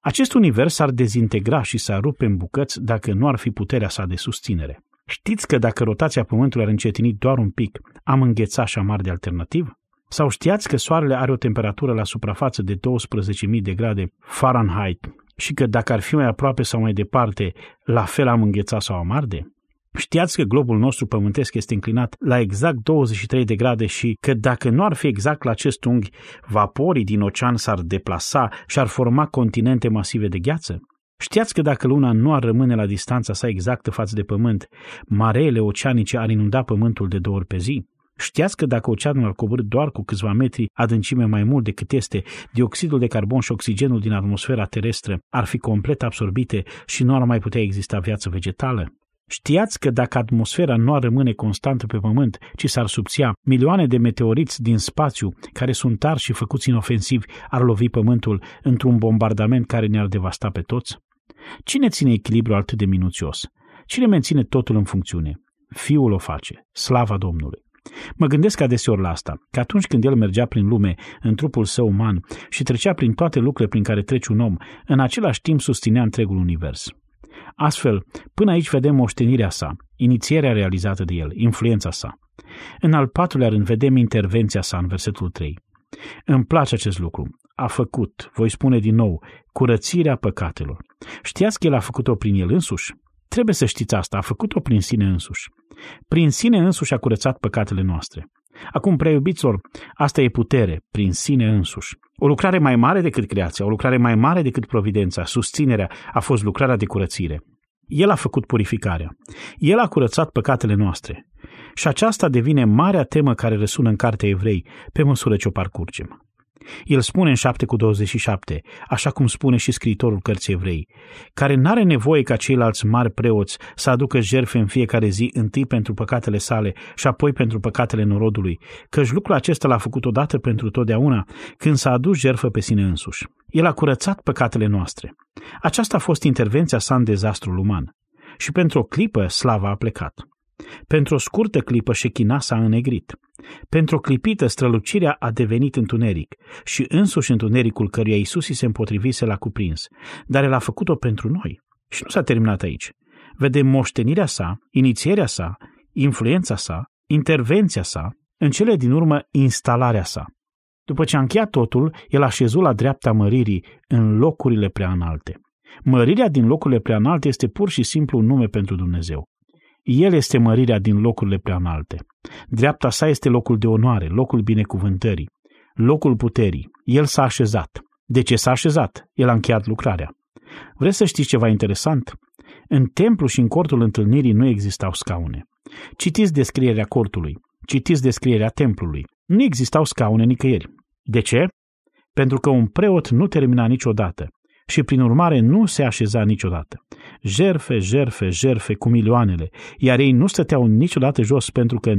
Acest univers s-ar dezintegra și s-ar rupe în bucăți dacă nu ar fi puterea sa de susținere. Știți că dacă rotația Pământului ar încetini doar un pic, am îngheța șamar de alternativ? Sau știați că Soarele are o temperatură la suprafață de 12.000 de grade Fahrenheit și că dacă ar fi mai aproape sau mai departe, la fel am îngheța sau am arde? Știați că globul nostru pământesc este înclinat la exact 23 de grade și că dacă nu ar fi exact la acest unghi, vaporii din ocean s-ar deplasa și ar forma continente masive de gheață? Știați că dacă Luna nu ar rămâne la distanța sa exactă față de Pământ, mareele oceanice ar inunda Pământul de 2 ori pe zi? Știați că dacă oceanul ar coborî doar cu câțiva metri adâncime mai mult decât este, dioxidul de carbon și oxigenul din atmosfera terestră ar fi complet absorbite și nu ar mai putea exista viață vegetală? Știați că dacă atmosfera nu ar rămâne constantă pe Pământ, ci s-ar subția, milioane de meteoriți din spațiu, care sunt tari și făcuți inofensivi, ar lovi Pământul într-un bombardament care ne-ar devasta pe toți? Cine ține echilibrul atât de minuțios? Cine menține totul în funcțiune? Fiul o face, slava Domnului. Mă gândesc adeseori la asta, că atunci când el mergea prin lume, în trupul său uman, și trecea prin toate lucrurile prin care trece un om, în același timp susținea întregul univers. Astfel, până aici vedem moștenirea sa, inițierea realizată de el, influența sa. În al 4-lea rând vedem intervenția sa în versetul 3. Îmi place acest lucru. A făcut, voi spune din nou, curățirea păcatelor. Știați că el a făcut-o prin el însuși? Trebuie să știți asta, a făcut-o prin sine însuși. Prin sine însuși a curățat păcatele noastre. Acum, prea iubiților, asta e putere, prin sine însuși. O lucrare mai mare decât creația, o lucrare mai mare decât providența, susținerea a fost lucrarea de curățire. El a făcut purificarea. El a curățat păcatele noastre. Și aceasta devine marea temă care răsună în Cartea Evrei, pe măsură ce o parcurgem. El spune în 7:27, așa cum spune și scriitorul Cărții Evrei, care n-are nevoie ca ceilalți mari preoți să aducă jertfe în fiecare zi, întâi pentru păcatele sale și apoi pentru păcatele norodului, căci lucrul acesta l-a făcut odată pentru totdeauna, când s-a adus jertfă pe sine însuși. El a curățat păcatele noastre. Aceasta a fost intervenția sa în dezastrul uman. Și pentru o clipă slava a plecat. Pentru o scurtă clipă șechina s-a înnegrit. Pentru o clipită strălucirea a devenit întuneric și însuși întunericul căruia Iisus i se împotrivise l-a cuprins, dar el a făcut-o pentru noi. Și nu s-a terminat aici. Vedem moștenirea sa, inițierea sa, influența sa, intervenția sa, în cele din urmă instalarea sa. După ce a încheiat totul, el a șezut la dreapta măririi în locurile prea înalte. Mărirea din locurile prea înalte este pur și simplu un nume pentru Dumnezeu. El este mărirea din locurile prea înalte. Dreapta sa este locul de onoare, locul binecuvântării, locul puterii. El s-a așezat. De ce s-a așezat? El a încheiat lucrarea. Vreți să știți ceva interesant? În templu și în cortul întâlnirii nu existau scaune. Citiți descrierea cortului, citiți descrierea templului. Nu existau scaune nicăieri. De ce? Pentru că un preot nu termina niciodată și prin urmare nu se așeza niciodată. Jerfe, jerfe, jerfe cu milioanele, iar ei nu stăteau niciodată jos pentru că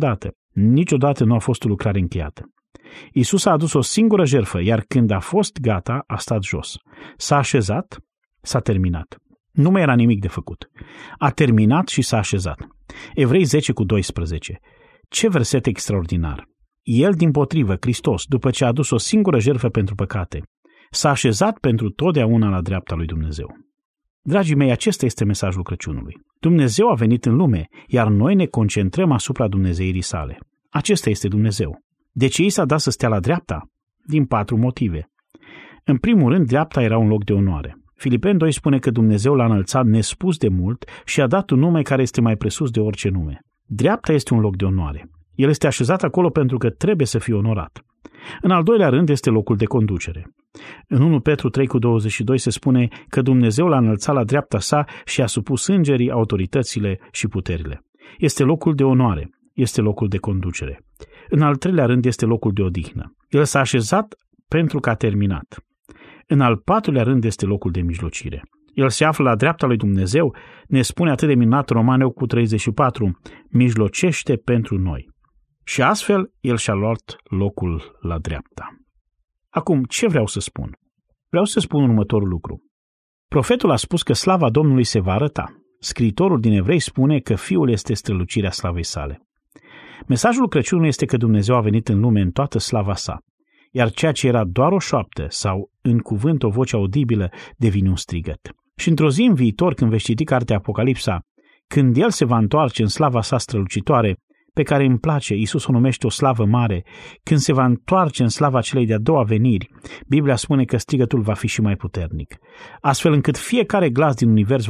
niciodată nu a fost o lucrare încheiată. Iisus a adus o singură jerfă, iar când a fost gata, a stat jos. S-a așezat, s-a terminat. Nu mai era nimic de făcut. A terminat și s-a așezat. Evrei 10:12. Ce verset extraordinar! El, dimpotrivă, Hristos, după ce a adus o singură jertfă pentru păcate, s-a așezat pentru totdeauna la dreapta lui Dumnezeu. Dragii mei, acesta este mesajul Crăciunului. Dumnezeu a venit în lume, iar noi ne concentrăm asupra dumnezeirii sale. Acesta este Dumnezeu. De ce i s-a dat să stea la dreapta? Din 4 motive. În primul rând, dreapta era un loc de onoare. Filipeni 2 spune că Dumnezeu l-a înălțat nespus de mult și a dat un nume care este mai presus de orice nume. Dreapta este un loc de onoare. El este așezat acolo pentru că trebuie să fie onorat. În al doilea rând este locul de conducere. În 1 Petru 3:22 se spune că Dumnezeu l-a înălțat la dreapta sa și a supus îngerii, autoritățile și puterile. Este locul de onoare, este locul de conducere. În al treilea rând este locul de odihnă. El s-a așezat pentru că a terminat. În al 4-lea rând este locul de mijlocire. El se află la dreapta lui Dumnezeu, ne spune atât de minunat Romani 8:34, mijlocește pentru noi. Și astfel, el și-a luat locul la dreapta. Acum, ce vreau să spun? Vreau să spun următorul lucru. Profetul a spus că slava Domnului se va arăta. Scriitorul din Evrei spune că Fiul este strălucirea slavei sale. Mesajul Crăciunului este că Dumnezeu a venit în lume în toată slava sa, iar ceea ce era doar o șoaptă sau în cuvânt o voce audibilă devine un strigăt. Și într-o zi în viitor, când veți citi cartea Apocalipsa, când El se va întoarce în slava sa strălucitoare, pe care îmi place, Iisus o numește o slavă mare, când se va întoarce în slava celei de-a doua veniri, Biblia spune că strigătul va fi și mai puternic, astfel încât fiecare glas din univers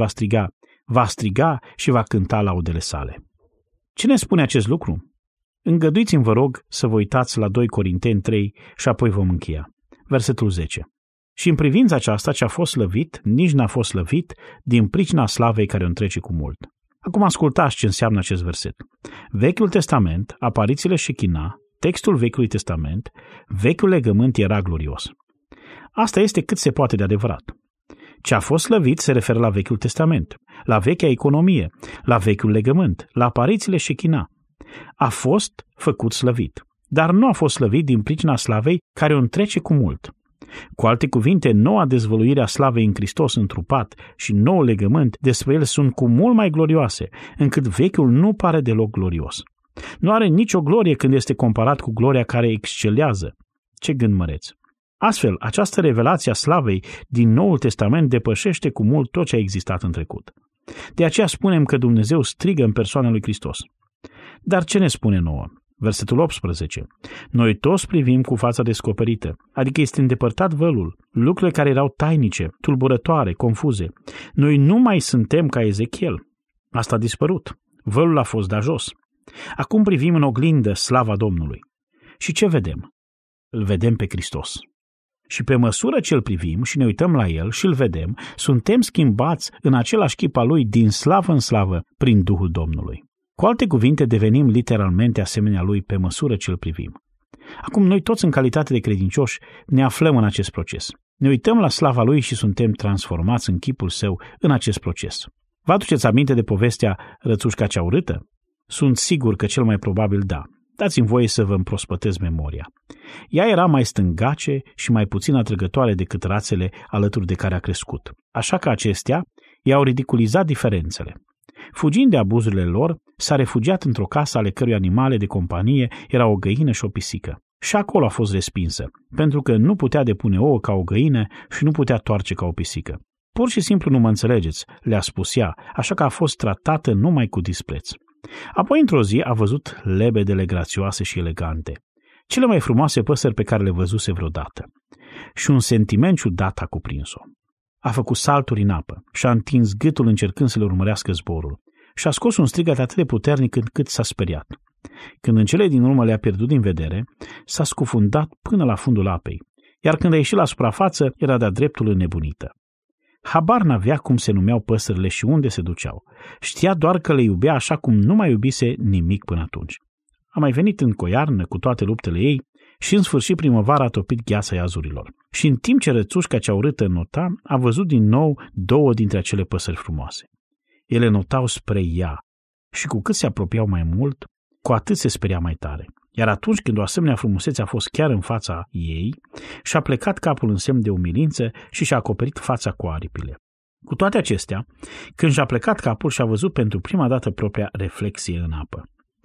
va striga și va cânta laudele sale. Ce ne spune acest lucru? Îngăduiți-mi, vă rog, să vă uitați la 2 Corinteni 3 și apoi vom încheia. Versetul 10. Și în privința aceasta, ce a fost slăvit, nici n-a fost slăvit din pricina slavei care o întrece cu mult. Acum ascultați ce înseamnă acest verset. Vechiul Testament, aparițiile Șechina, textul Vechiului Testament, vechiul legământ era glorios. Asta este cât se poate de adevărat. Ce a fost slăvit se referă la Vechiul Testament, la vechea economie, la vechiul legământ, la aparițiile Șechina. A fost făcut slăvit, dar nu a fost slăvit din pricina slavei care o întrece cu mult. Cu alte cuvinte, noua dezvăluire a slavei în Hristos întrupat și nou legământ despre el sunt cu mult mai glorioase, încât vechiul nu pare deloc glorios. Nu are nicio glorie când este comparat cu gloria care excelează. Ce gând măreț! Astfel, această revelație a slavei din Noul Testament depășește cu mult tot ce a existat în trecut. De aceea spunem că Dumnezeu strigă în persoana lui Hristos. Dar ce ne spune nouă? Versetul 18. Noi toți privim cu fața descoperită, adică este îndepărtat vălul, lucrurile care erau tainice, tulburătoare, confuze. Noi nu mai suntem ca Ezechiel. Asta a dispărut. Vălul a fost dat jos. Acum privim în oglindă slava Domnului. Și ce vedem? Îl vedem pe Hristos. Și pe măsură ce îl privim și ne uităm la el și îl vedem, suntem schimbați în același chip al lui din slavă în slavă prin Duhul Domnului. Cu alte cuvinte, devenim literalmente asemenea lui pe măsură ce îl privim. Acum noi toți în calitate de credincioși ne aflăm în acest proces. Ne uităm la slava lui și suntem transformați în chipul său în acest proces. Vă aduceți aminte de povestea Rățușca cea urâtă? Sunt sigur că cel mai probabil da. Dați-mi voie să vă împrospătez memoria. Ea era mai stângace și mai puțin atrăgătoare decât rațele alături de care a crescut, așa că acestea i-au ridiculizat diferențele. Fugind de abuzurile lor, s-a refugiat într-o casă ale cărui animale de companie era o găină și o pisică. Și acolo a fost respinsă, pentru că nu putea depune ouă ca o găină și nu putea toarce ca o pisică. Pur și simplu nu mă înțelegeți, le-a spus ea, așa că a fost tratată numai cu dispreț. Apoi, într-o zi, a văzut lebedele grațioase și elegante, cele mai frumoase păsări pe care le văzuse vreodată. Și un sentiment ciudat a cuprins-o. A făcut salturi în apă și a întins gâtul încercând să le urmărească zborul și a scos un strigăt atât de puternic încât s-a speriat. Când în cele din urmă le-a pierdut din vedere, s-a scufundat până la fundul apei, iar când a ieșit la suprafață era de-a dreptul înnebunită. Habar n-avea cum se numeau păsările și unde se duceau. Știa doar că le iubea așa cum nu mai iubise nimic până atunci. A mai venit în coiarnă cu toate luptele ei și în sfârșit primăvara a topit gheața iazurilor. Și în timp ce Rățușca cea urâtă nota, a văzut din nou 2 dintre acele păsări frumoase. Ele notau spre ea și cu cât se apropiau mai mult, cu atât se speria mai tare. Iar atunci când o asemenea frumusețe a fost chiar în fața ei, și-a plecat capul în semn de umilință și și-a acoperit fața cu aripile. Cu toate acestea, când și-a plecat capul și-a văzut pentru prima dată propria reflexie în apă.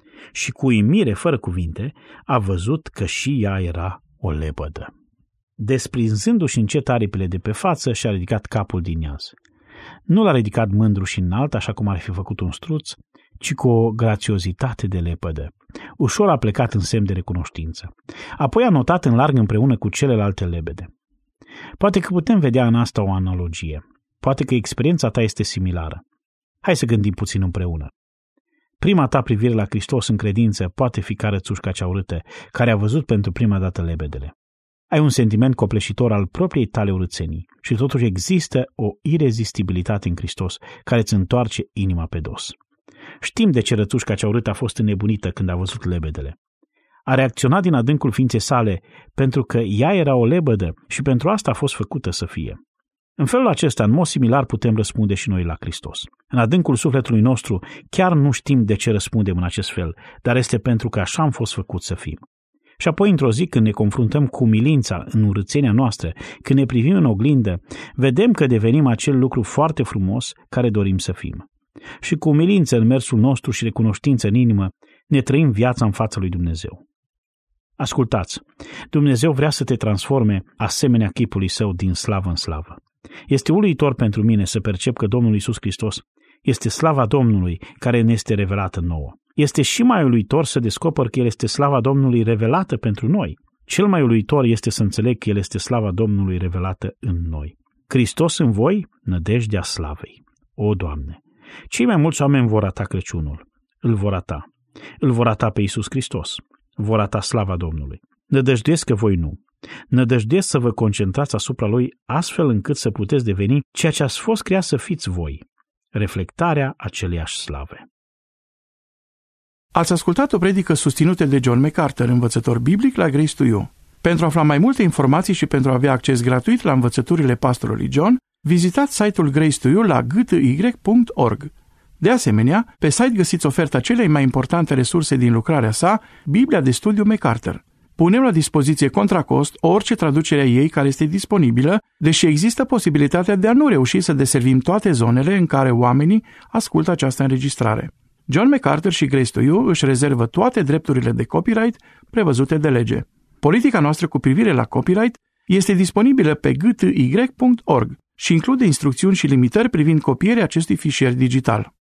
Și cu uimire fără cuvinte, a văzut că și ea era o lebădă. Desprinzându-și încet aripile de pe față, și-a ridicat capul din iaz. Nu l-a ridicat mândru și înalt, așa cum ar fi făcut un struț, ci cu o grațiozitate de lepădă. Ușor a plecat în semn de recunoștință. Apoi a notat în larg împreună cu celelalte lebede. Poate că putem vedea în asta o analogie. Poate că experiența ta este similară. Hai să gândim puțin împreună. Prima ta privire la Hristos în credință poate fi ca Rățușca cea urâtă, care a văzut pentru prima dată lebedele. Ai un sentiment copleșitor al propriei tale urâțenii și totuși există o irezistibilitate în Hristos care îți întoarce inima pe dos. Știm de ce Rățușca cea urâtă a fost înnebunită când a văzut lebedele. A reacționat din adâncul ființei sale pentru că ea era o lebădă și pentru asta a fost făcută să fie. În felul acesta, în mod similar, putem răspunde și noi la Hristos. În adâncul sufletului nostru, chiar nu știm de ce răspundem în acest fel, dar este pentru că așa am fost făcuți să fim. Și apoi, într-o zi, când ne confruntăm cu umilința în urâțenia noastră, când ne privim în oglindă, vedem că devenim acel lucru foarte frumos care dorim să fim. Și cu umilință în mersul nostru și recunoștință în inimă, ne trăim viața în fața lui Dumnezeu. Ascultați, Dumnezeu vrea să te transforme asemenea chipului Său din slavă în slavă. Este uluitor pentru mine să percep că Domnul Iisus Hristos este slava Domnului care ne este revelată nouă. Este și mai uluitor să descoper că El este slava Domnului revelată pentru noi. Cel mai uluitor este să înțeleg că El este slava Domnului revelată în noi. Hristos în voi, nădejdea slavei. O, Doamne! Cei mai mulți oameni vor rata Crăciunul. Îl vor rata. Îl vor rata pe Iisus Hristos. Vor rata slava Domnului. Nădăjduiesc că voi nu. Nădăjduiesc să vă concentrați asupra Lui astfel încât să puteți deveni ceea ce ați fost creat să fiți voi. Reflectarea aceleiași slave. Ați ascultat o predică susținută de John MacArthur, învățător biblic la Grace to You. Pentru a afla mai multe informații și pentru a avea acces gratuit la învățăturile pastorului John, vizitați site-ul Grace to You la gty.org. De asemenea, pe site găsiți oferta celei mai importante resurse din lucrarea sa, Biblia de studiu MacArthur. Punem la dispoziție contra cost orice traducere a ei care este disponibilă, deși există posibilitatea de a nu reuși să deservim toate zonele în care oamenii ascultă această înregistrare. John MacArthur și Grace to You își rezervă toate drepturile de copyright prevăzute de lege. Politica noastră cu privire la copyright este disponibilă pe gty.org și include instrucțiuni și limitări privind copierea acestui fișier digital.